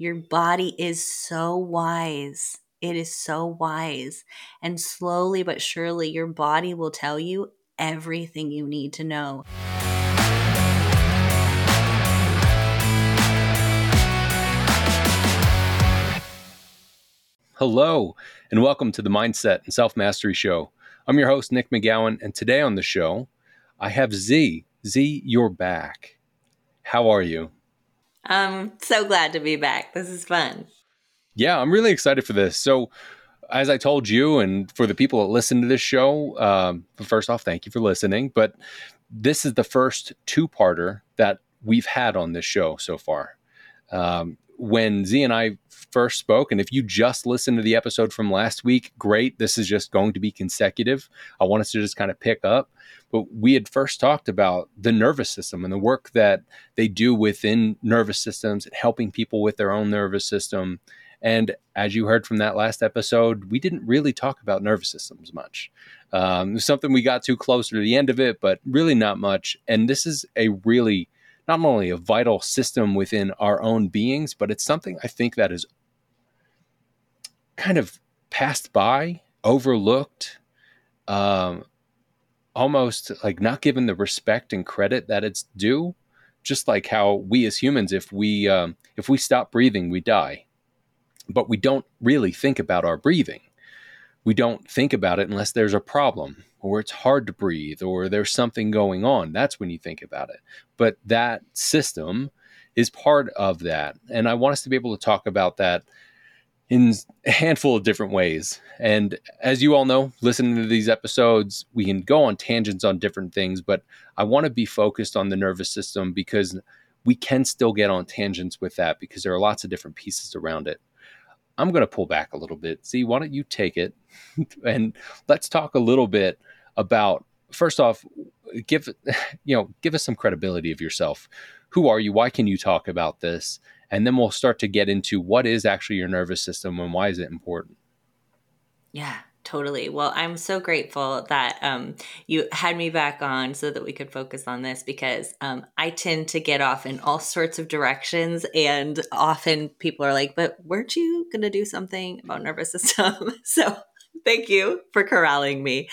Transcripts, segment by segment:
Your body is so wise. It is so wise. And slowly but surely, your body will tell you everything you need to know. Hello, and welcome to the Mindset and Self-Mastery Show. I'm your host, Nick McGowan, and today on the show, I have Z. Z, you're back. How are you? I'm so glad to be back. This is fun. Yeah, I'm really excited for this. So, as I told you, and for the people that listen to this show, first off, thank you for listening. But this is the first two-parter that we've had on this show so far. When Z and I first spoke, and if you just listened to the episode from last week, great. This is just going to be consecutive. I want us to just kind of pick up. But we had first talked about the nervous system and the work that they do within nervous systems and helping people with their own nervous system. And as you heard from that last episode, we didn't really talk about nervous systems much. It was something we got to closer to the end of it, but really not much. And this is a really not only a vital system within our own beings, but it's something I think that is kind of passed by, overlooked, almost like not given the respect and credit that it's due. Just like how we as humans, if we stop breathing, we die, but we don't really think about our breathing. We don't think about it unless there's a problem or it's hard to breathe or there's something going on. That's when you think about it. But that system is part of that. And I want us to be able to talk about that in a handful of different ways. And as you all know, listening to these episodes, we can go on tangents on different things, but I want to be focused on the nervous system because we can still get on tangents with that because there are lots of different pieces around it. I'm going to pull back a little bit. See, why don't you take it and let's talk a little bit about, first off, give us some credibility of yourself. Who are you? Why can you talk about this? And then we'll start to get into what is actually your nervous system and why is it important? Yeah, totally. Well, I'm so grateful that you had me back on so that we could focus on this because I tend to get off in all sorts of directions. And often people are like, but weren't you going to do something about nervous system? So thank you for corralling me.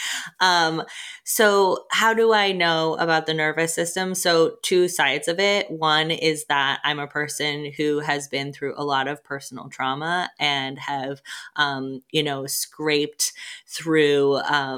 So how do I know about the nervous system? So two sides of it. One is that I'm a person who has been through a lot of personal trauma and have, scraped through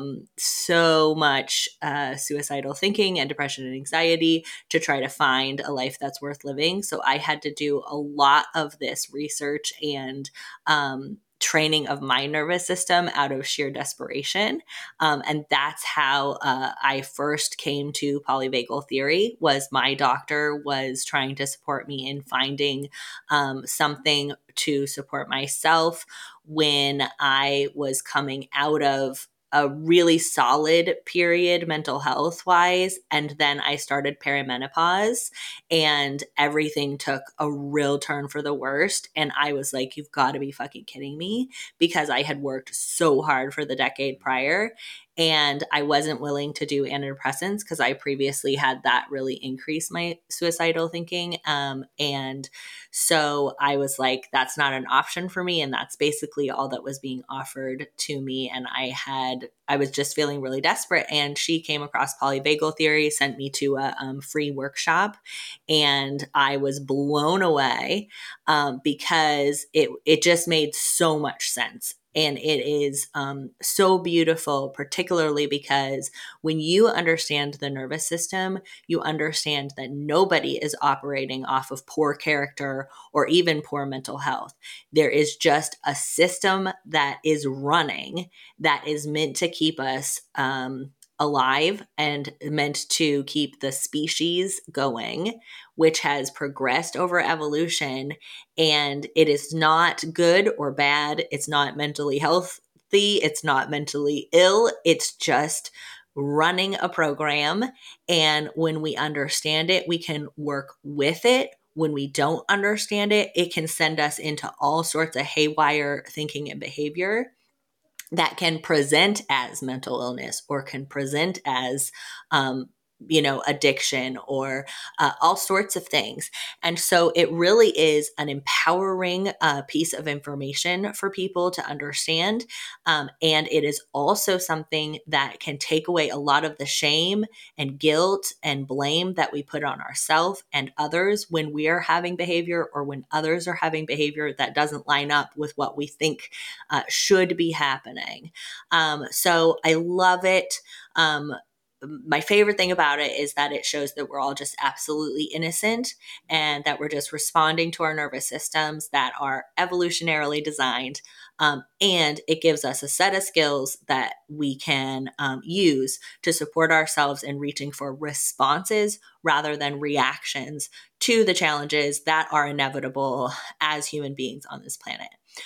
so much suicidal thinking and depression and anxiety to try to find a life that's worth living. So I had to do a lot of this research and training of my nervous system out of sheer desperation. And that's how I first came to polyvagal theory. Was my doctor was trying to support me in finding something to support myself when I was coming out of a really solid period mental health wise. And then I started perimenopause and everything took a real turn for the worst. And I was like, you've got to be fucking kidding me, because I had worked so hard for the decade prior. And I wasn't willing to do antidepressants because I previously had that really increase my suicidal thinking. And so I was like, that's not an option for me. And that's basically all that was being offered to me. And I was just feeling really desperate. And she came across polyvagal theory, sent me to a free workshop. And I was blown away because it just made so much sense. And it is so beautiful, particularly because when you understand the nervous system, you understand that nobody is operating off of poor character or even poor mental health. There is just a system that is running that is meant to keep us alive and meant to keep the species going, which has progressed over evolution. And it is not good or bad. It's not mentally healthy. It's not mentally ill. It's just running a program. And when we understand it, we can work with it. When we don't understand it, it can send us into all sorts of haywire thinking and behavior that can present as mental illness or can present as addiction or all sorts of things. And so it really is an empowering piece of information for people to understand. And it is also something that can take away a lot of the shame and guilt and blame that we put on ourselves and others when we are having behavior or when others are having behavior that doesn't line up with what we think should be happening. So I love it. My favorite thing about it is that it shows that we're all just absolutely innocent and that we're just responding to our nervous systems that are evolutionarily designed. And it gives us a set of skills that we can use to support ourselves in reaching for responses rather than reactions to the challenges that are inevitable as human beings on this planet.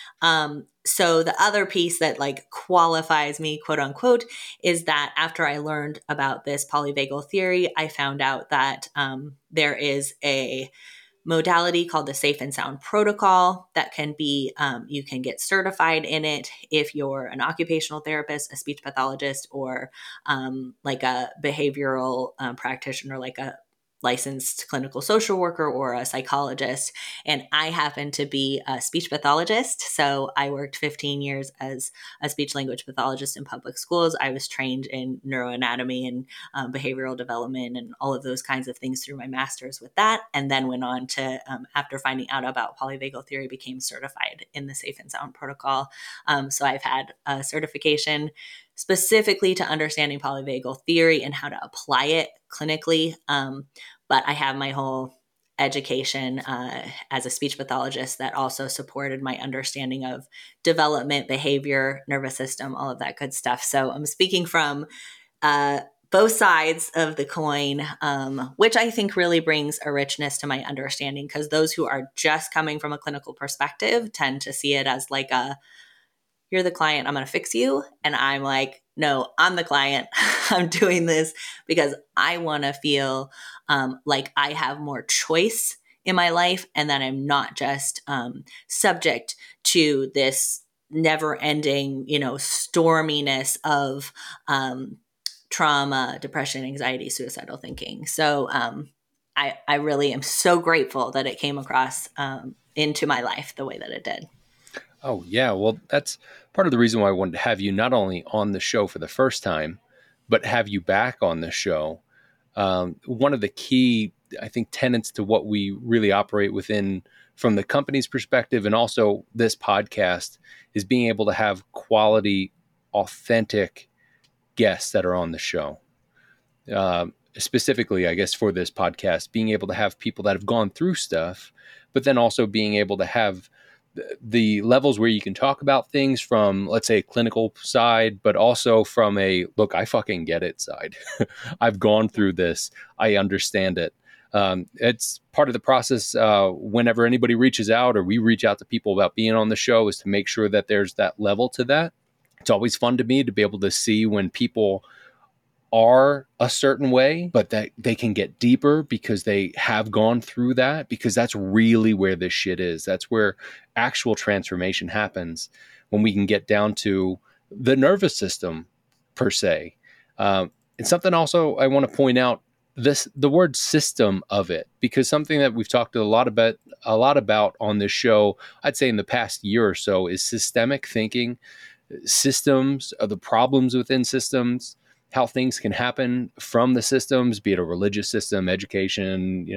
So the other piece that like qualifies me, quote unquote, is that after I learned about this polyvagal theory, I found out that there is a modality called the Safe and Sound Protocol that can be, you can get certified in it if you're an occupational therapist, a speech pathologist, or like a behavioral practitioner, like a licensed clinical social worker or a psychologist. And I happen to be a speech pathologist. So I worked 15 years as a speech language pathologist in public schools. I was trained in neuroanatomy and behavioral development and all of those kinds of things through my master's with that. And then went on to, after finding out about polyvagal theory, became certified in the Safe and Sound Protocol. So I've had a certification specifically to understanding polyvagal theory and how to apply it clinically. But I have my whole education as a speech pathologist that also supported my understanding of development, behavior, nervous system, all of that good stuff. So I'm speaking from both sides of the coin, which I think really brings a richness to my understanding, because those who are just coming from a clinical perspective tend to see it as like you're the client, I'm going to fix you. And I'm like, no, I'm the client. I'm doing this because I want to feel like I have more choice in my life and that I'm not just subject to this never ending, storminess of trauma, depression, anxiety, suicidal thinking. So I really am so grateful that it came across into my life the way that it did. Oh, yeah. Well, that's part of the reason why I wanted to have you not only on the show for the first time, but have you back on the show. One of the key, I think, tenets to what we really operate within from the company's perspective and also this podcast is being able to have quality, authentic guests that are on the show. Specifically, I guess, for this podcast, being able to have people that have gone through stuff, but then also being able to have the levels where you can talk about things from, let's say, a clinical side, but also from a, look, I fucking get it side. I've gone through this. I understand it. It's part of the process whenever anybody reaches out or we reach out to people about being on the show is to make sure that there's that level to that. It's always fun to me to be able to see when people are a certain way, but that they can get deeper because they have gone through that, because that's really where this shit is. That's where actual transformation happens, when we can get down to the nervous system per se. And something also I want to point out, the word system of it, because something that we've talked a lot about on this show, I'd say in the past year or so, is systemic thinking, systems, the problems within systems, how things can happen from the systems, be it a religious system, education,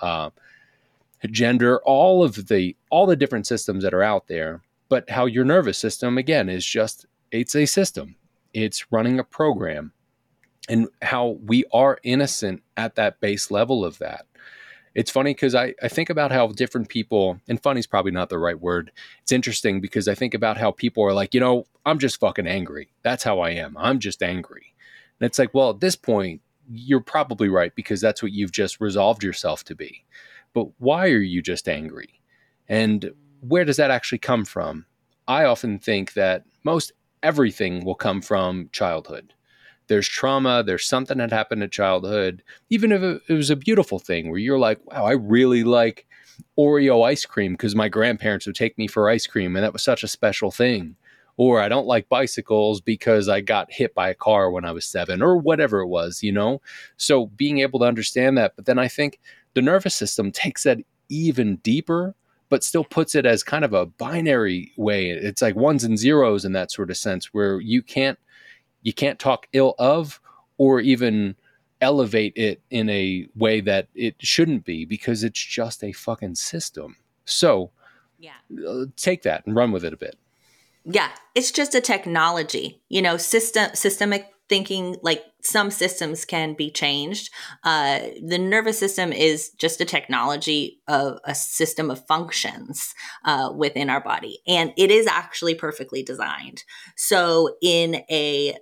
gender, all the different systems that are out there, but how your nervous system, again, is just, it's a system. It's running a program, and how we are innocent at that base level of that. It's funny because I think about how different people, and funny is probably not the right word. It's interesting because I think about how people are like, I'm just fucking angry. That's how I am. I'm just angry. And it's like, well, at this point, you're probably right, because that's what you've just resolved yourself to be. But why are you just angry? And where does that actually come from? I often think that most everything will come from childhood. There's trauma, there's something that happened in childhood, even if it was a beautiful thing where you're like, wow, I really like Oreo ice cream because my grandparents would take me for ice cream and that was such a special thing. or I don't like bicycles because I got hit by a car when I was 7, or whatever it was, you know? So being able to understand that, but then I think the nervous system takes that even deeper, but still puts it as kind of a binary way. It's like ones and zeros in that sort of sense, where you can't talk ill of or even elevate it in a way that it shouldn't be, because it's just a fucking system. So Yeah. take that and run with it a bit. Yeah, it's just a technology. Systemic thinking, like some systems can be changed. The nervous system is just a technology of a system of functions within our body, and it is actually perfectly designed. So, in a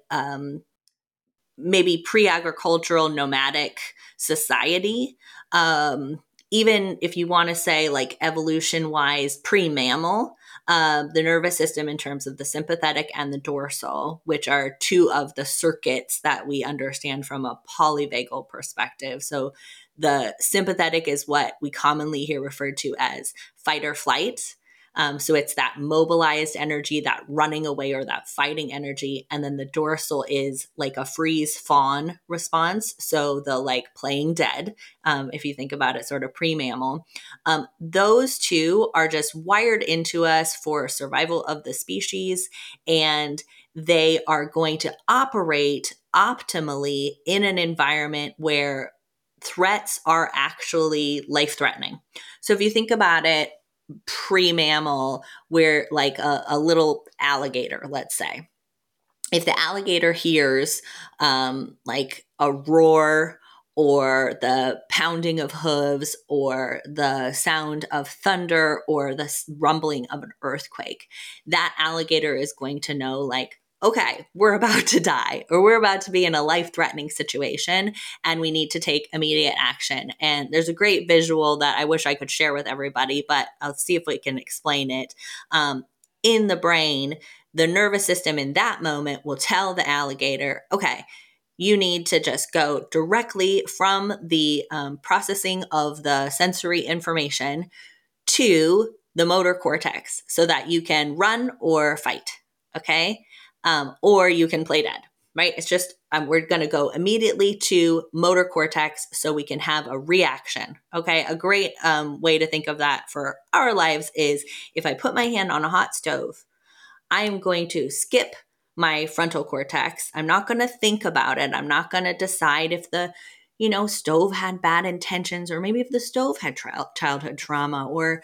maybe pre-agricultural nomadic society, even if you want to say like evolution wise pre-mammal, the nervous system in terms of the sympathetic and the dorsal, which are two of the circuits that we understand from a polyvagal perspective. So the sympathetic is what we commonly hear referred to as fight or flight. So it's that mobilized energy, that running away or that fighting energy. And then the dorsal is like a freeze fawn response. So the like playing dead, if you think about it sort of pre-mammal. Those two are just wired into us for survival of the species. And they are going to operate optimally in an environment where threats are actually life-threatening. So if you think about it, pre-mammal, where like a little alligator, let's say, if the alligator hears like a roar or the pounding of hooves or the sound of thunder or the rumbling of an earthquake, that alligator is going to know, like, okay, we're about to die, or we're about to be in a life-threatening situation and we need to take immediate action. And there's a great visual that I wish I could share with everybody, but I'll see if we can explain it. In the brain, the nervous system in that moment will tell the alligator, okay, you need to just go directly from the processing of the sensory information to the motor cortex so that you can run or fight, okay? Or you can play dead, right? It's just we're going to go immediately to motor cortex so we can have a reaction, okay? A great way to think of that for our lives is if I put my hand on a hot stove, I am going to skip my frontal cortex. I'm not going to think about it. I'm not going to decide if the, stove had bad intentions, or maybe if the stove had childhood trauma, or,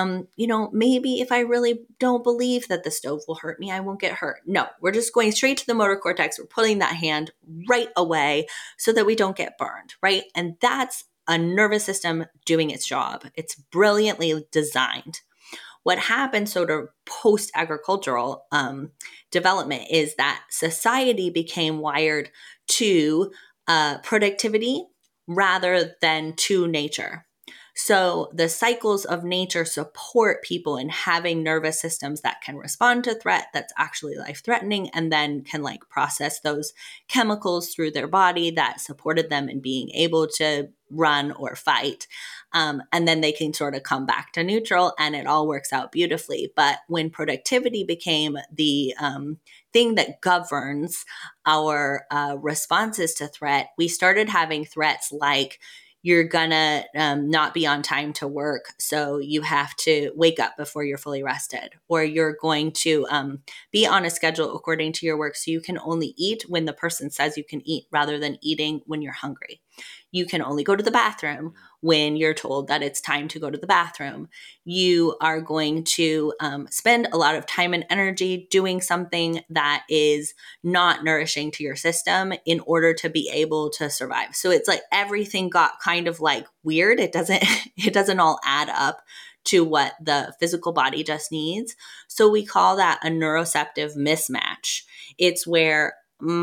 maybe if I really don't believe that the stove will hurt me, I won't get hurt. No, we're just going straight to the motor cortex. We're putting that hand right away so that we don't get burned, right? And that's a nervous system doing its job. It's brilliantly designed. What happened sort of post-agricultural development is that society became wired to productivity rather than to nature. So the cycles of nature support people in having nervous systems that can respond to threat that's actually life-threatening, and then can like process those chemicals through their body that supported them in being able to run or fight. And then they can sort of come back to neutral and it all works out beautifully. But when productivity became the thing that governs our responses to threat, we started having threats like, you're gonna not be on time to work, so you have to wake up before you're fully rested, or you're going to be on a schedule according to your work, so you can only eat when the person says you can eat rather than eating when you're hungry. You can only go to the bathroom when you're told that it's time to go to the bathroom. You are going to spend a lot of time and energy doing something that is not nourishing to your system in order to be able to survive. So it's like everything got kind of like weird. It doesn't all add up to what the physical body just needs. So we call that a neuroceptive mismatch. It's where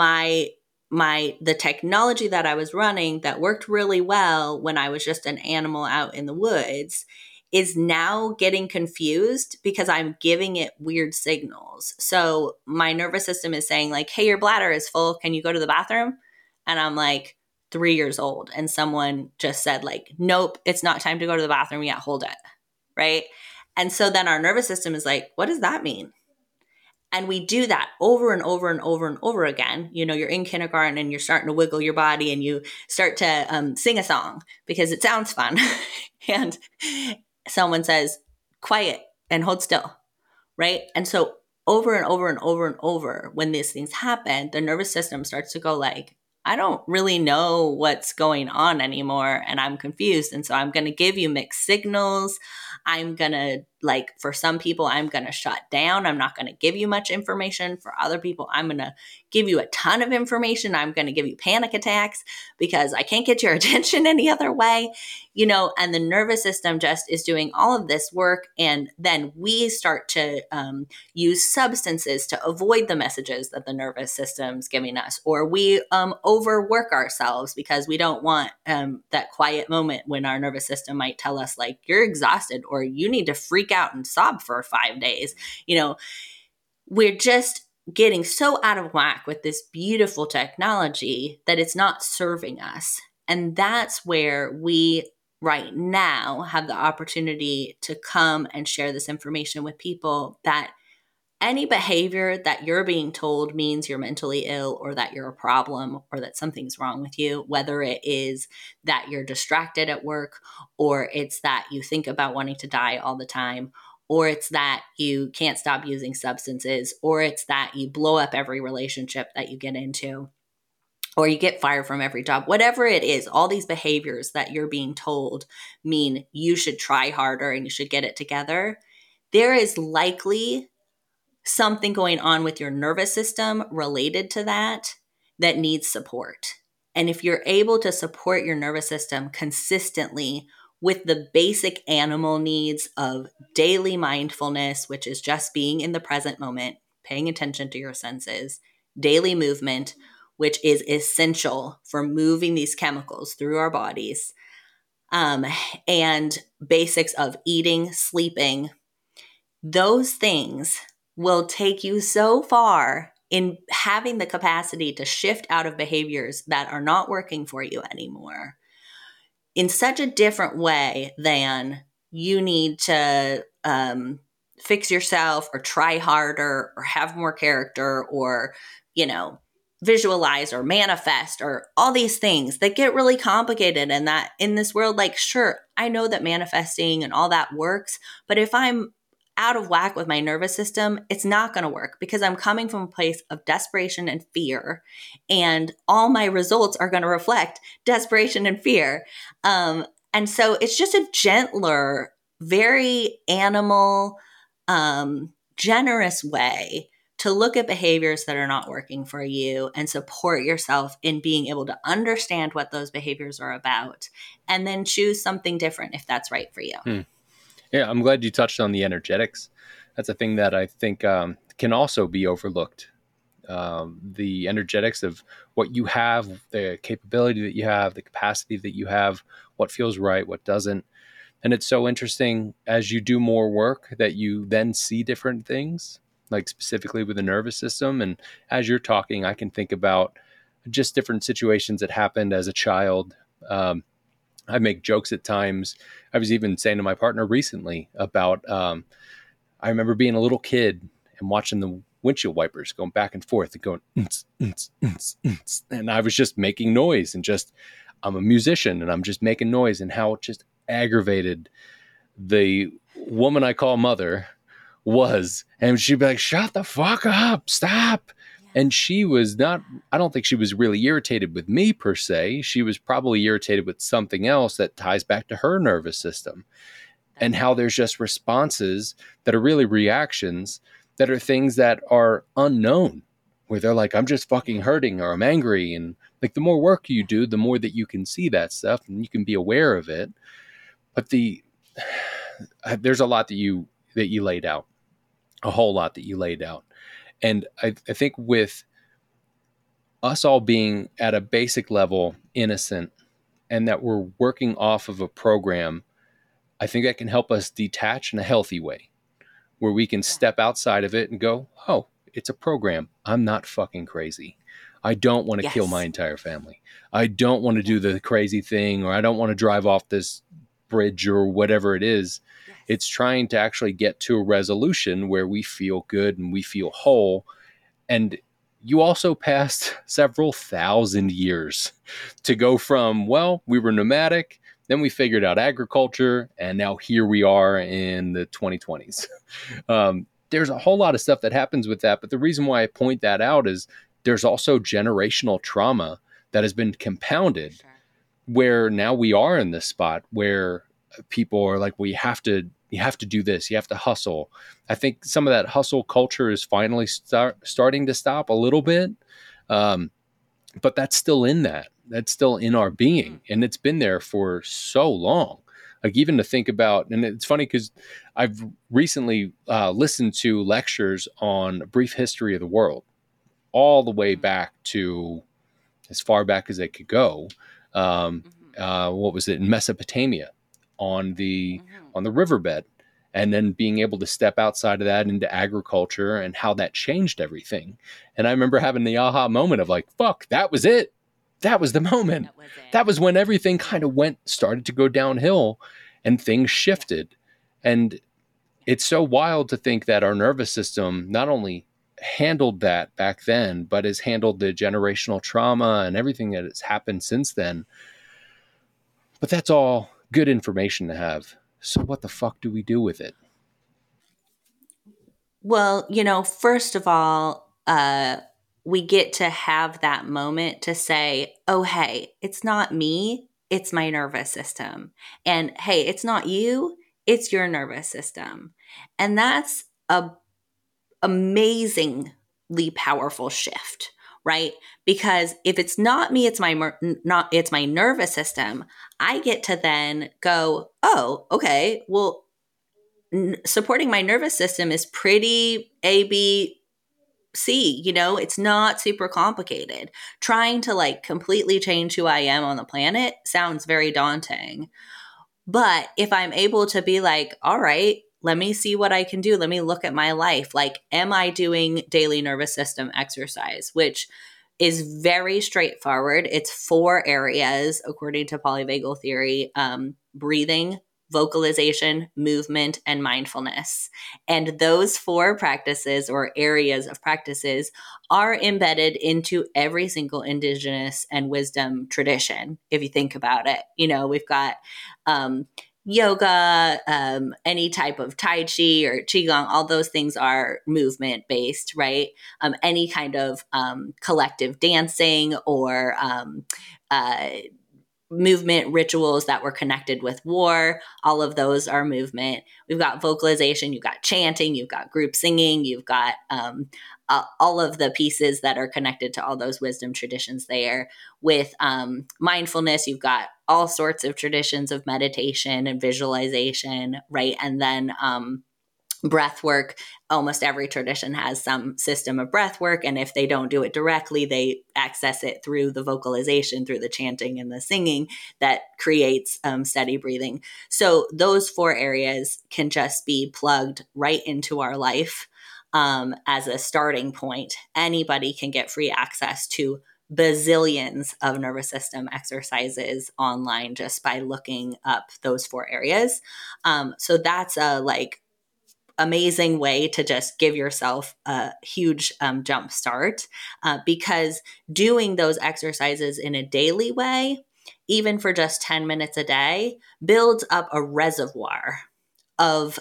the technology that I was running that worked really well when I was just an animal out in the woods is now getting confused because I'm giving it weird signals. So my nervous system is saying like, hey, your bladder is full. Can you go to the bathroom? And I'm like 3 years old. And someone just said like, nope, it's not time to go to the bathroom yet. Hold it. Right. And so then our nervous system is like, what does that mean? And we do that over and over and over and over again. You know, you're in kindergarten and you're starting to wiggle your body and you start to sing a song because it sounds fun. And someone says, quiet and hold still, right? And so over and over and over and over, when these things happen, the nervous system starts to go like, I don't really know what's going on anymore and I'm confused. And so I'm going to give you mixed signals. I'm going to, like, for some people, I'm going to shut down. I'm not going to give you much information. For other people, I'm going to give you a ton of information. I'm going to give you panic attacks because I can't get your attention any other way, you know, and the nervous system just is doing all of this work. And then we start to use substances to avoid the messages that the nervous system's giving us, or we overwork ourselves because we don't want that quiet moment when our nervous system might tell us, like, you're exhausted or you need to freak out and sob for 5 days. You know, we're just getting so out of whack with this beautiful technology that it's not serving us. And that's where we right now have the opportunity to come and share this information with people, that any behavior that you're being told means you're mentally ill or that you're a problem or that something's wrong with you, whether it is that you're distracted at work, or it's that you think about wanting to die all the time, or it's that you can't stop using substances, or it's that you blow up every relationship that you get into, or you get fired from every job, whatever it is, all these behaviors that you're being told mean you should try harder and you should get it together. There is likely something going on with your nervous system related to that that needs support. And if you're able to support your nervous system consistently with the basic animal needs of daily mindfulness, which is just being in the present moment, paying attention to your senses, daily movement, which is essential for moving these chemicals through our bodies, and basics of eating, sleeping, those things will take you so far in having the capacity to shift out of behaviors that are not working for you anymore in such a different way than you need to fix yourself or try harder or have more character or, you know, visualize or manifest or all these things that get really complicated. And that in this world, like, sure, I know that manifesting and all that works, but if I'm out of whack with my nervous system, it's not going to work because I'm coming from a place of desperation and fear, and all my results are going to reflect desperation and fear. And so it's just a gentler, very animal, generous way to look at behaviors that are not working for you and support yourself in being able to understand what those behaviors are about and then choose something different if that's right for you. Yeah, I'm glad you touched on the energetics. That's a thing that I think can also be overlooked. The energetics of what you have, the capability that you have, the capacity that you have, what feels right, what doesn't. And it's so interesting as you do more work that you then see different things, like specifically with the nervous system. And as you're talking, I can think about just different situations that happened as a child. I make jokes at times. I was even saying to my partner recently about, I remember being a little kid and watching the windshield wipers going back and forth and going, and I was just making noise and just, I'm a musician and I'm just making noise, and how it just aggravated the woman I call mother was. And she'd be like, shut the fuck up, stop. And she was not, I don't think she was really irritated with me per se. She was probably irritated with something else that ties back to her nervous system, and how there's just responses that are really reactions that are things that are unknown, where they're like, I'm just fucking hurting or I'm angry. And like the more work you do, the more that you can see that stuff and you can be aware of it. But there's a lot that you laid out, a whole lot that you laid out. And I think with us all being at a basic level innocent and that we're working off of a program, I think that can help us detach in a healthy way where we can step outside of it and go, oh, it's a program. I'm not fucking crazy. I don't want to kill my entire family. I don't want to do the crazy thing, or I don't want to drive off this bridge or whatever it is. It's trying to actually get to a resolution where we feel good and we feel whole. And you also passed several thousand years to go from, well, we were nomadic, then we figured out agriculture, and now here we are in the 2020s. There's a whole lot of stuff that happens with that. But the reason why I point that out is there's also generational trauma that has been compounded, where now we are in this spot where people are like, well, you have to do this, you have to hustle. I think some of that hustle culture is finally starting to stop a little bit. But that's still that's still in our being, and it's been there for so long. Like, even to think about, and it's funny because I've recently listened to lectures on a brief history of the world, all the way back to as far back as they could go. What was it, in Mesopotamia, on the riverbed, and then being able to step outside of that into agriculture and how that changed everything. And I remember having the aha moment of like, fuck, that was it. That was the moment. That was when everything kind of started to go downhill and things shifted. And it's so wild to think that our nervous system not only handled that back then, but has handled the generational trauma and everything that has happened since then. But that's all good information to have. So what the fuck do we do with it? Well, first of all, we get to have that moment to say, oh, hey, it's not me, it's my nervous system. And hey, it's not you, it's your nervous system. And that's a amazingly powerful shift, right? Because if it's not me, it's my nervous system. I get to then go, oh, okay, well, supporting my nervous system is pretty ABC. It's not super complicated. Trying to like completely change who I am on the planet sounds very daunting. But if I'm able to be like, all right, let me see what I can do. Let me look at my life. Like, am I doing daily nervous system exercise, which is very straightforward. It's 4 areas, according to polyvagal theory: breathing, vocalization, movement, and mindfulness. And those 4 practices or areas of practices are embedded into every single indigenous and wisdom tradition. If you think about it, we've got yoga, any type of tai chi or qigong, all those things are movement based, right? Any kind of collective dancing or movement rituals that were connected with war, all of those are movement. We've got vocalization, you've got chanting, you've got group singing, you've got all of the pieces that are connected to all those wisdom traditions there. With mindfulness, you've got all sorts of traditions of meditation and visualization, right? And then breath work. Almost every tradition has some system of breath work. And if they don't do it directly, they access it through the vocalization, through the chanting and the singing that creates steady breathing. So those 4 areas can just be plugged right into our life as a starting point. Anybody can get free access to bazillions of nervous system exercises online just by looking up those 4 areas. So that's a amazing way to just give yourself a huge jump start because doing those exercises in a daily way, even for just 10 minutes a day, builds up a reservoir of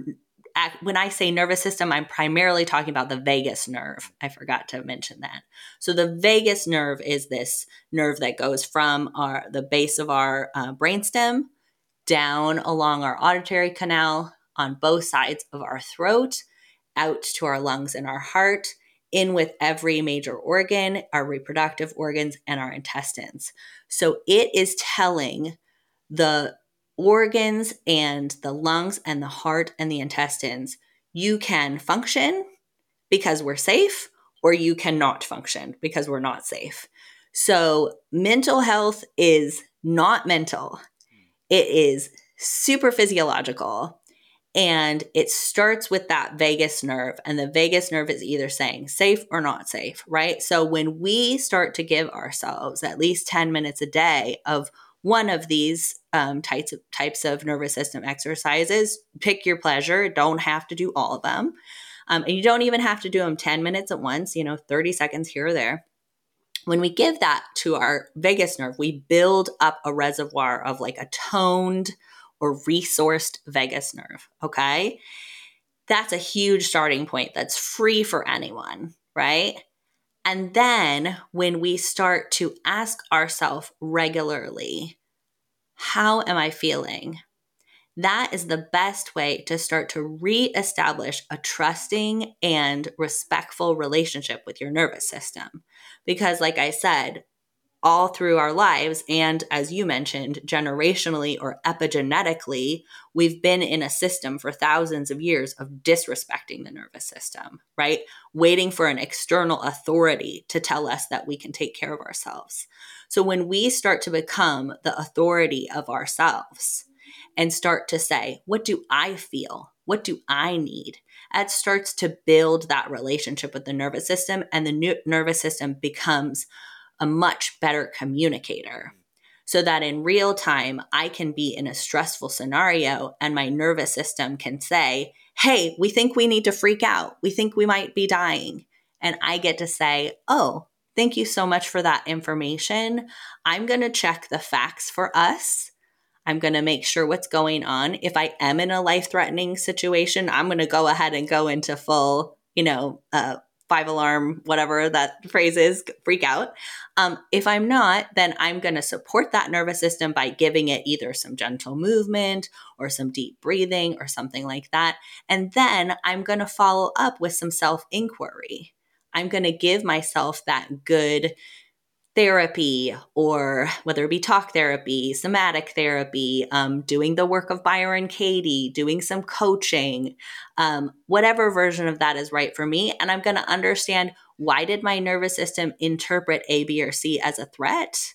when I say nervous system, I'm primarily talking about the vagus nerve. I forgot to mention that. So the vagus nerve is this nerve that goes from the base of our brainstem down along our auditory canal, on both sides of our throat, out to our lungs and our heart, in with every major organ, our reproductive organs, and our intestines. So it is telling the organs and the lungs and the heart and the intestines, you can function because we're safe, or you cannot function because we're not safe. So mental health is not mental. It is super physiological. And it starts with that vagus nerve. And the vagus nerve is either saying safe or not safe, right? So when we start to give ourselves at least 10 minutes a day of one of these types of nervous system exercises. Pick your pleasure. Don't have to do all of them. And you don't even have to do them 10 minutes at once, 30 seconds here or there. When we give that to our vagus nerve, we build up a reservoir of like a toned or resourced vagus nerve. Okay. That's a huge starting point that's free for anyone, right? And then when we start to ask ourselves regularly, how am I feeling? That is the best way to start to reestablish a trusting and respectful relationship with your nervous system. Because, like I said, all through our lives, and as you mentioned, generationally or epigenetically, we've been in a system for thousands of years of disrespecting the nervous system, right? Waiting for an external authority to tell us that we can take care of ourselves. So when we start to become the authority of ourselves and start to say, what do I feel? What do I need? That starts to build that relationship with the nervous system, and the nervous system becomes a much better communicator, so that in real time, I can be in a stressful scenario and my nervous system can say, hey, we think we need to freak out. We think we might be dying. And I get to say, oh, thank you so much for that information. I'm going to check the facts for us. I'm going to make sure what's going on. If I am in a life-threatening situation, I'm going to go ahead and go into full, 5-alarm, whatever that phrase is, freak out. If I'm not, then I'm going to support that nervous system by giving it either some gentle movement or some deep breathing or something like that. And then I'm going to follow up with some self-inquiry. I'm going to give myself that good therapy, or whether it be talk therapy, somatic therapy, doing the work of Byron Katie, doing some coaching, whatever version of that is right for me. And I'm going to understand, why did my nervous system interpret A, B, or C as a threat,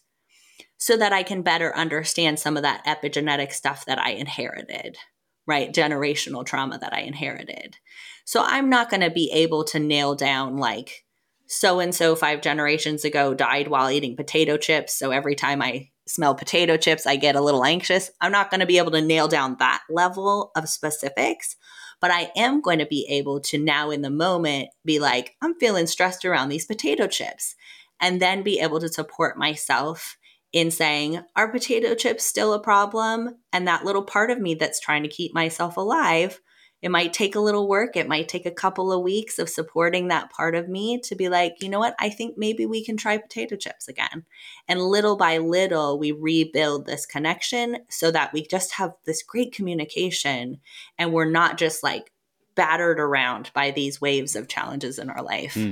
so that I can better understand some of that epigenetic stuff that I inherited, right? Generational trauma that I inherited. So I'm not going to be able to nail down like, so-and-so 5 generations ago died while eating potato chips, so every time I smell potato chips, I get a little anxious. I'm not going to be able to nail down that level of specifics, but I am going to be able to now in the moment be like, I'm feeling stressed around these potato chips, and then be able to support myself in saying, are potato chips still a problem? And that little part of me that's trying to keep myself alive, it might take a little work. It might take a couple of weeks of supporting that part of me to be like, you know what? I think maybe we can try potato chips again. And little by little, we rebuild this connection so that we just have this great communication, and we're not just like battered around by these waves of challenges in our life.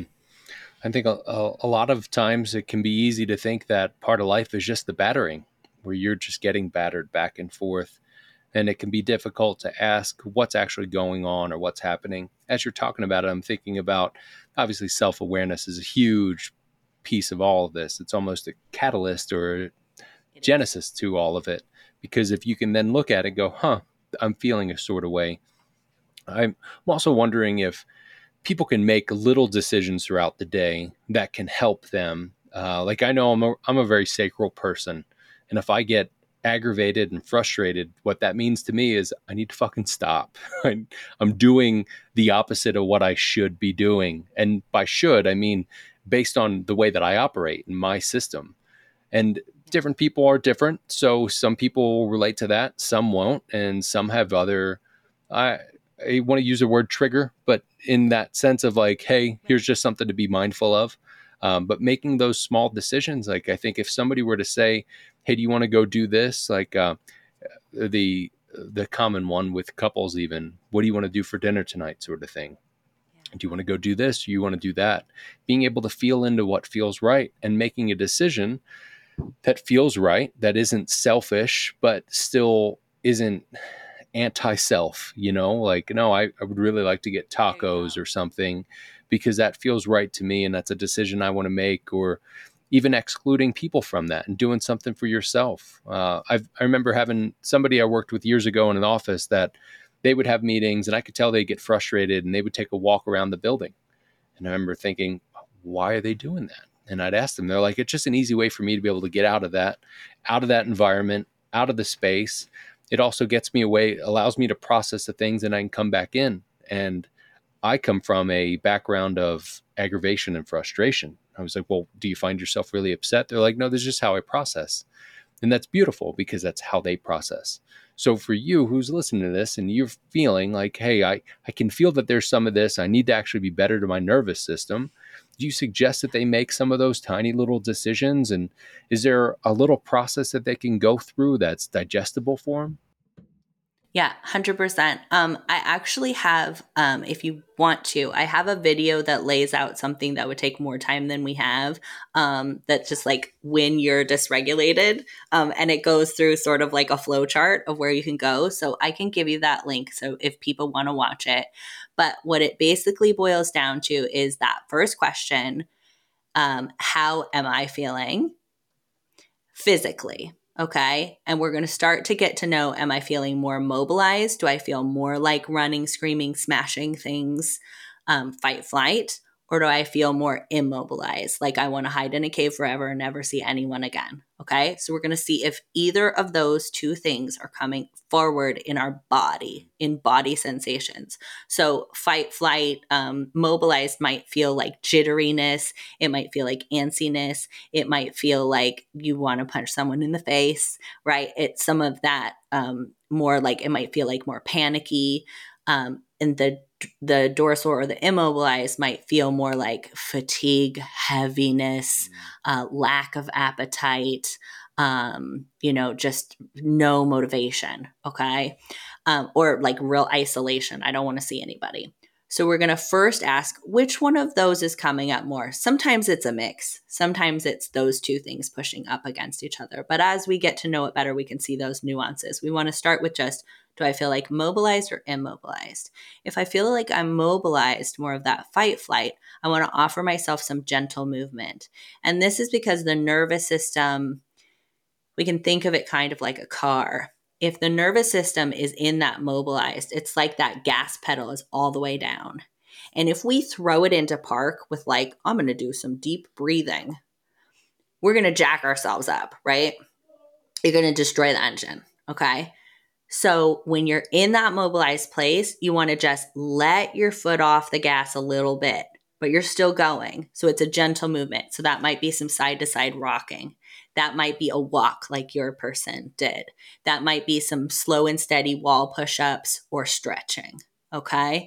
I think a lot of times it can be easy to think that part of life is just the battering, where you're just getting battered back and forth. And it can be difficult to ask what's actually going on or what's happening. As you're talking about it, I'm thinking about, obviously, self-awareness is a huge piece of all of this. It's almost a catalyst or a genesis to all of it. Because if you can then look at it and go, I'm feeling a sort of way. I'm also wondering if people can make little decisions throughout the day that can help them. Like I know I'm a very sacral person. And if I get aggravated and frustrated, what that means to me is I need to fucking stop. I'm doing the opposite of what I should be doing. And by should, I mean based on the way that I operate in my system. And different people are different. So some people will relate to that, some won't. And some have other, I want to use the word trigger, but in that sense of like, hey, here's just something to be mindful of. But making those small decisions, like I think if somebody were to say, hey, do you want to go do this? Like the common one with couples even, what do you want to do for dinner tonight sort of thing? Do you want to go do this? Do you want to do that? Being able to feel into what feels right and making a decision that feels right, that isn't selfish, but still isn't anti-self, like, no, I would really like to get tacos or something because that feels right to me. And that's a decision I want to make, or even excluding people from that and doing something for yourself. I remember having somebody I worked with years ago in an office that they would have meetings and I could tell they'd get frustrated and they would take a walk around the building. And I remember thinking, why are they doing that? And I'd ask them, they're like, it's just an easy way for me to be able to get out of that environment, out of the space. It also gets me away, allows me to process the things, and I can come back in. And I come from a background of aggravation and frustration. I was like, well, do you find yourself really upset? They're like, no, this is just how I process. And that's beautiful because that's how they process. So for you who's listening to this and you're feeling like, hey, I can feel that there's some of this, I need to actually be better to my nervous system. Do you suggest that they make some of those tiny little decisions? And is there a little process that they can go through that's digestible for them? Yeah, 100%. I actually have, if you want to, I have a video that lays out something that would take more time than we have. That's just like when you're dysregulated. And it goes through sort of like a flow chart of where you can go. So I can give you that link. So if people want to watch it, but what it basically boils down to is that first question, how am I feeling physically? Okay. And we're going to start to get to know, am I feeling more mobilized? Do I feel more like running, screaming, smashing things, fight, flight? Or do I feel more immobilized? Like I want to hide in a cave forever and never see anyone again. Okay. So we're going to see if either of those two things are coming forward in our body, in body sensations. So fight, flight, mobilized might feel like jitteriness. It might feel like antsiness. It might feel like you want to punch someone in the face, right? It's some of that more like it might feel like more panicky. And the dorsal or the immobilized might feel more like fatigue, heaviness, lack of appetite, just no motivation. Okay. Or like real isolation. I don't want to see anybody. So we're going to first ask which one of those is coming up more. Sometimes it's a mix. Sometimes it's those two things pushing up against each other. But as we get to know it better, we can see those nuances. We want to start with just, do I feel like mobilized or immobilized? If I feel like I'm mobilized, more of that fight flight, I want to offer myself some gentle movement. And this is because the nervous system, we can think of it kind of like a car. If the nervous system is in that mobilized, it's like that gas pedal is all the way down. And if we throw it into park with like, I'm going to do some deep breathing, we're going to jack ourselves up, right? You're going to destroy the engine. Okay. So when you're in that mobilized place, you want to just let your foot off the gas a little bit, but you're still going. So it's a gentle movement. So that might be some side to side rocking. That might be a walk like your person did. That might be some slow and steady wall push-ups or stretching. Okay.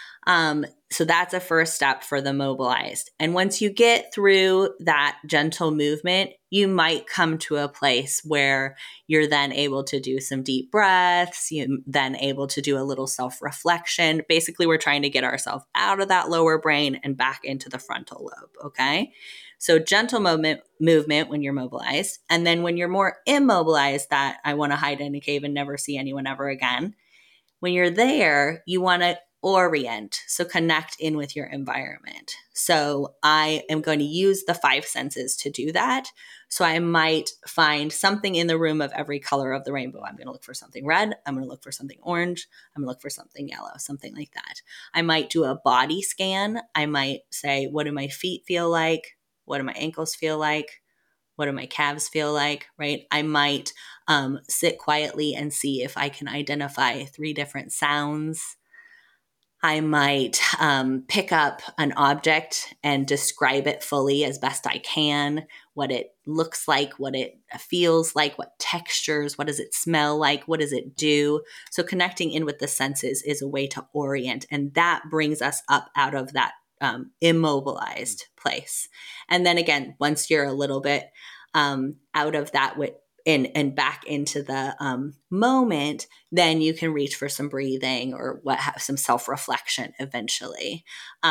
So that's a first step for the mobilized. And once you get through that gentle movement, you might come to a place where you're then able to do some deep breaths. You're then able to do a little self-reflection. Basically, we're trying to get ourselves out of that lower brain and back into the frontal lobe. Okay. So gentle movement when you're mobilized. And then when you're more immobilized, that I want to hide in a cave and never see anyone ever again. When you're there, you want to orient, so connect in with your environment. So I am going to use the five senses to do that. So I might find something in the room of every color of the rainbow. I'm going to look for something red. I'm going to look for something orange. I'm going to look for something yellow, something like that. I might do a body scan. I might say, what do my feet feel like? What do my ankles feel like? What do my calves feel like, right? I might sit quietly and see if I can identify 3 different sounds. I might pick up an object and describe it fully as best I can, what it looks like, what it feels like, what textures, what does it smell like, what does it do? So connecting in with the senses is a way to orient, and that brings us up out of that immobilized place. And then again, once you're a little bit out of that and back into the moment, then you can reach for some breathing or have some self-reflection eventually.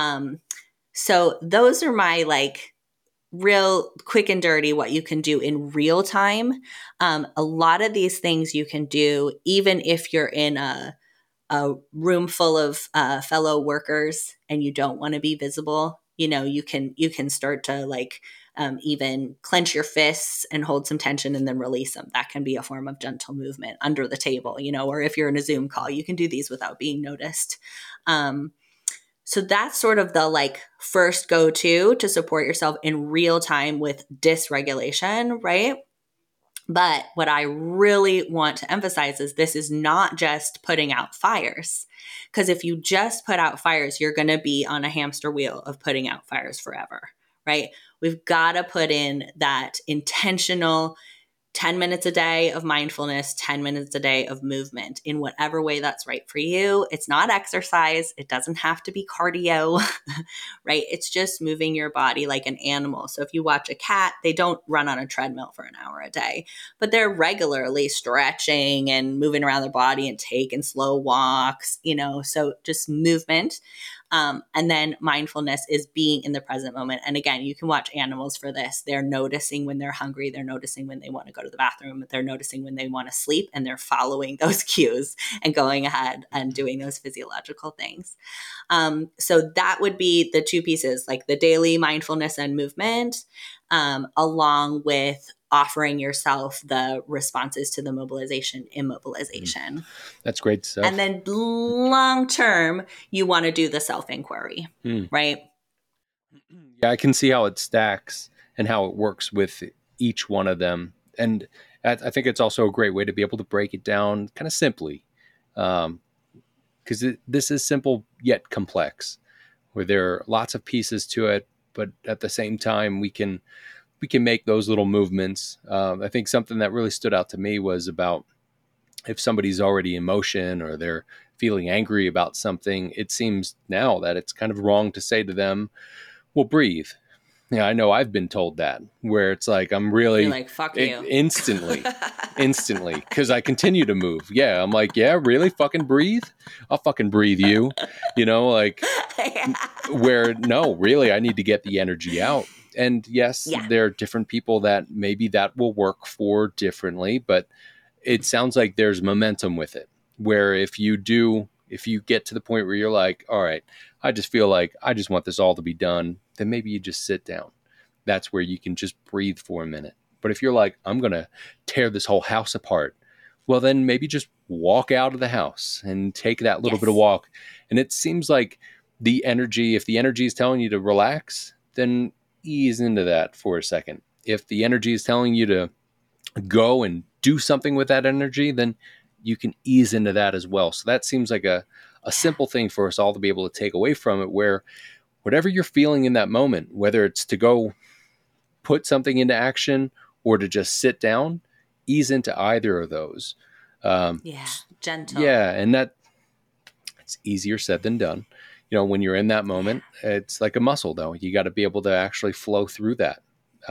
So those are my like real quick and dirty what you can do in real time. A lot of these things you can do even if you're in a room full of fellow workers and you don't want to be visible. You can start to like even clench your fists and hold some tension and then release them. That can be a form of gentle movement under the table, or if you're in a Zoom call, you can do these without being noticed. So that's sort of the like first go-to to support yourself in real time with dysregulation, right? But what I really want to emphasize is this is not just putting out fires. Because if you just put out fires, you're going to be on a hamster wheel of putting out fires forever, right? We've got to put in that intentional 10 minutes a day of mindfulness, 10 minutes a day of movement in whatever way that's right for you. It's not exercise. It doesn't have to be cardio, right? It's just moving your body like an animal. So if you watch a cat, they don't run on a treadmill for an hour a day, but they're regularly stretching and moving around their body and taking slow walks, so just movement. And then mindfulness is being in the present moment. And again, you can watch animals for this. They're noticing when they're hungry. They're noticing when they want to go to the bathroom. They're noticing when they want to sleep, and they're following those cues and going ahead and doing those physiological things. So that would be the two pieces, like the daily mindfulness and movement, along with offering yourself the responses to the mobilization, immobilization. That's great stuff. And then long term, you want to do the self-inquiry, right? Yeah, I can see how it stacks and how it works with each one of them. And I think it's also a great way to be able to break it down kind of simply. Because this is simple yet complex, where there are lots of pieces to it, but at the same time, we can make those little movements. I think something that really stood out to me was about if somebody's already in motion or they're feeling angry about something, it seems now that it's kind of wrong to say to them, well, breathe. Yeah, I know I've been told that, where it's like I'm really You're like, fuck you. instantly, because I continue to move. Yeah, I'm like, yeah, really, fucking breathe. I'll fucking breathe you, like where no, really, I need to get the energy out. And yes, there are different people that maybe that will work for differently, but it sounds like there's momentum with it, where if you get to the point where you're like, all right, I just feel like I just want this all to be done, then maybe you just sit down. That's where you can just breathe for a minute. But if you're like, I'm going to tear this whole house apart, well, then maybe just walk out of the house and take that little bit of walk. And it seems like if the energy is telling you to relax, then ease into that for a second. If the energy is telling you to go and do something with that energy, then you can ease into that as well. So that seems like a simple thing for us all to be able to take away from it, where whatever you're feeling in that moment, whether it's to go put something into action or to just sit down, ease into either of those. Gentle. Yeah, and it's easier said than done. When you're in that moment, it's like a muscle, though. You got to be able to actually flow through that.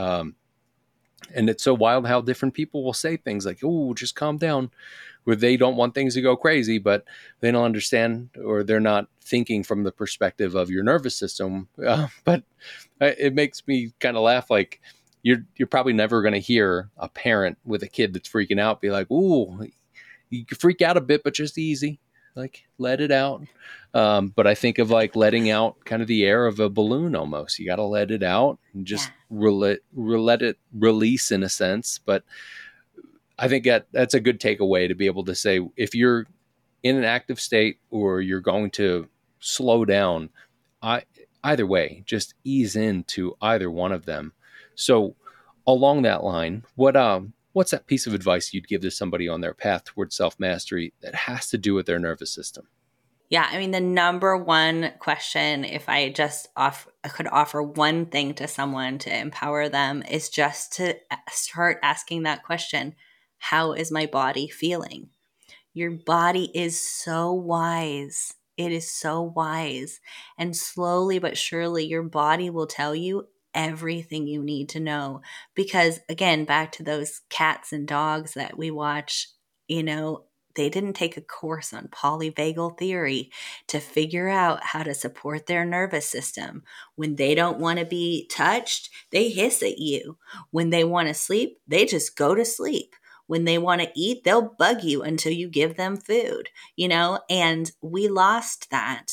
And it's so wild how different people will say things like, oh, just calm down, where they don't want things to go crazy, but they don't understand, or they're not thinking from the perspective of your nervous system. But it makes me kind of laugh. Like you're probably never going to hear a parent with a kid that's freaking out be like, ooh, you can freak out a bit, but just easy. Like let it out. But I think of like letting out kind of the air of a balloon almost. You got to let it out and just let it release in a sense. But I think that's a good takeaway to be able to say, if you're in an active state or you're going to slow down, either way, just ease into either one of them. So along that line, what's that piece of advice you'd give to somebody on their path towards self-mastery that has to do with their nervous system? Yeah, I mean, the number one question, if I just could offer one thing to someone to empower them, is just to start asking that question: how is my body feeling? Your body is so wise. It is so wise. And slowly but surely, your body will tell you everything you need to know. Because again, back to those cats and dogs that we watch, they didn't take a course on polyvagal theory to figure out how to support their nervous system. When they don't want to be touched, they hiss at you. When they want to sleep, they just go to sleep. When they want to eat, they'll bug you until you give them food, and we lost that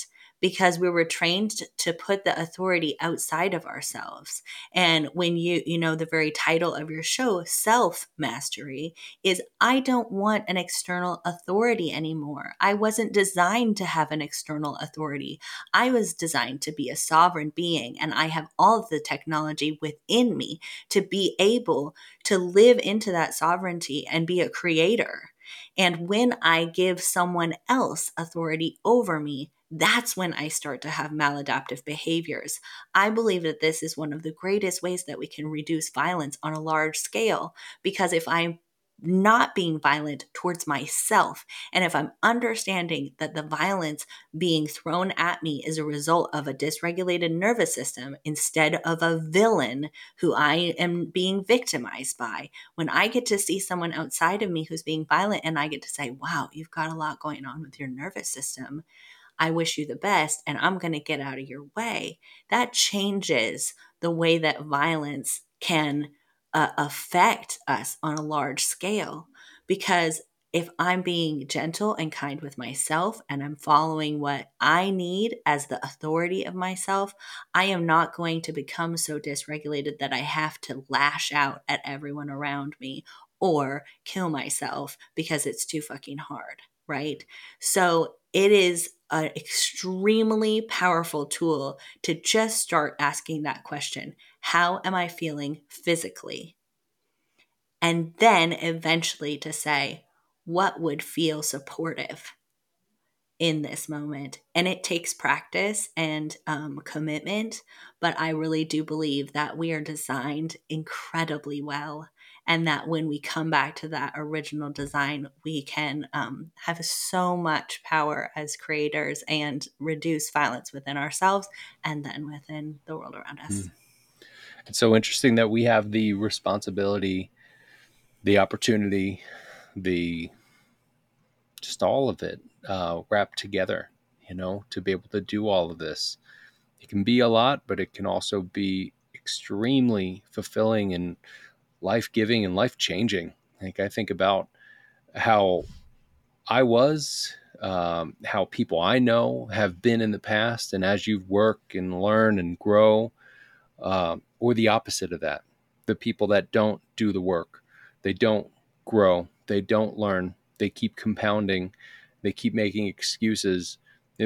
because we were trained to put the authority outside of ourselves. And when the very title of your show, Self Mastery, is I don't want an external authority anymore. I wasn't designed to have an external authority. I was designed to be a sovereign being, and I have all of the technology within me to be able to live into that sovereignty and be a creator. And when I give someone else authority over me, that's when I start to have maladaptive behaviors. I believe that this is one of the greatest ways that we can reduce violence on a large scale, because if I'm not being violent towards myself, and if I'm understanding that the violence being thrown at me is a result of a dysregulated nervous system instead of a villain who I am being victimized by, when I get to see someone outside of me who's being violent and I get to say, wow, you've got a lot going on with your nervous system, I wish you the best, and I'm going to get out of your way. That changes the way that violence can affect us on a large scale. Because if I'm being gentle and kind with myself and I'm following what I need as the authority of myself, I am not going to become so dysregulated that I have to lash out at everyone around me or kill myself because it's too fucking hard, right? So it is an extremely powerful tool to just start asking that question. How am I feeling physically? And then eventually to say, what would feel supportive in this moment? And it takes practice and commitment, but I really do believe that we are designed incredibly well, and that when we come back to that original design, we can have so much power as creators and reduce violence within ourselves and then within the world around us. It's so interesting that we have the responsibility, the opportunity, the just all of it wrapped together, to be able to do all of this. It can be a lot, but it can also be extremely fulfilling and life-giving and life-changing. Like, I think about how I was, how people I know have been in the past, and as you work and learn and grow, or the opposite of that, the people that don't do the work, they don't grow, they don't learn, they keep compounding, they keep making excuses.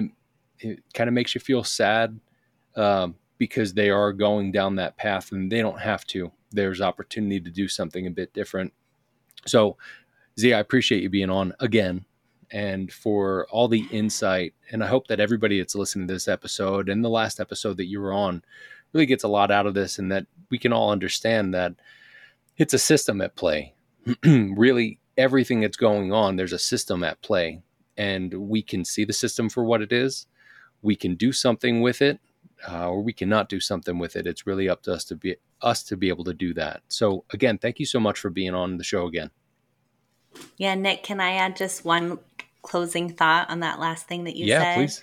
It kind of makes you feel sad, because they are going down that path and they don't have to. There's opportunity to do something a bit different. So, Z, I appreciate you being on again and for all the insight. And I hope that everybody that's listening to this episode and the last episode that you were on really gets a lot out of this, and that we can all understand that it's a system at play. Really, everything that's going on, there's a system at play, and we can see the system for what it is. We can do something with it, or we cannot do something with it. It's really up to us to be able to do that. So again, thank you so much for being on the show again. Yeah, Nick, can I add just one closing thought on that last thing that you said? Yeah, please.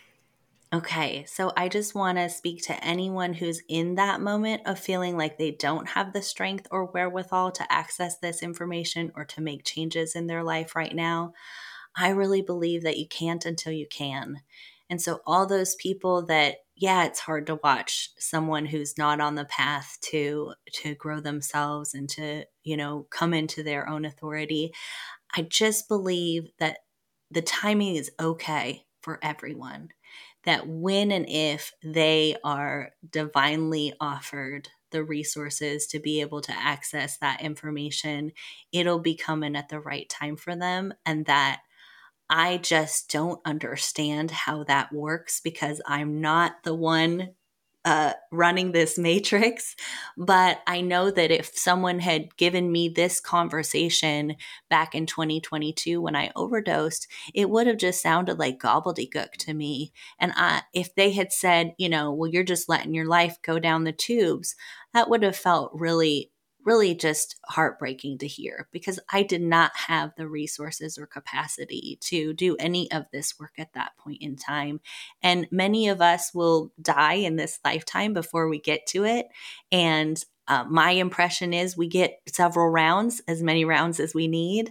Okay, so I just want to speak to anyone who's in that moment of feeling like they don't have the strength or wherewithal to access this information or to make changes in their life right now. I really believe that you can't until you can. And so all those people that, yeah, it's hard to watch someone who's not on the path to grow themselves and to, come into their own authority. I just believe that the timing is okay for everyone. That when and if they are divinely offered the resources to be able to access that information, it'll be coming at the right time for them. And that I just don't understand how that works because I'm not the one running this matrix. But I know that if someone had given me this conversation back in 2022 when I overdosed, it would have just sounded like gobbledygook to me. And if they had said, well, you're just letting your life go down the tubes, that would have felt really, really just heartbreaking to hear, because I did not have the resources or capacity to do any of this work at that point in time. And many of us will die in this lifetime before we get to it. And my impression is we get several rounds, as many rounds as we need.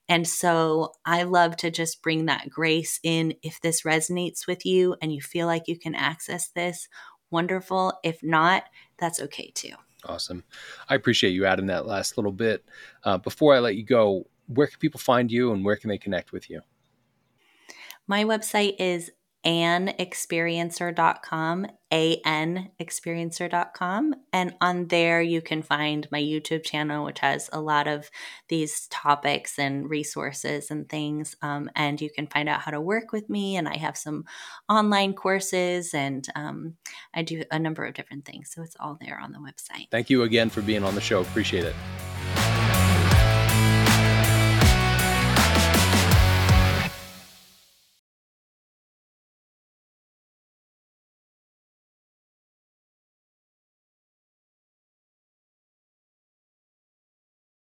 And so I love to just bring that grace in. If this resonates with you and you feel like you can access this, wonderful. If not, that's okay too. Awesome. I appreciate you adding that last little bit. Before I let you go, where can people find you and where can they connect with you? My website is anexperiencer.com, anexperiencer.com. And on there, you can find my YouTube channel, which has a lot of these topics and resources and things. And you can find out how to work with me. And I have some online courses and I do a number of different things. So it's all there on the website. Thank you again for being on the show. Appreciate it.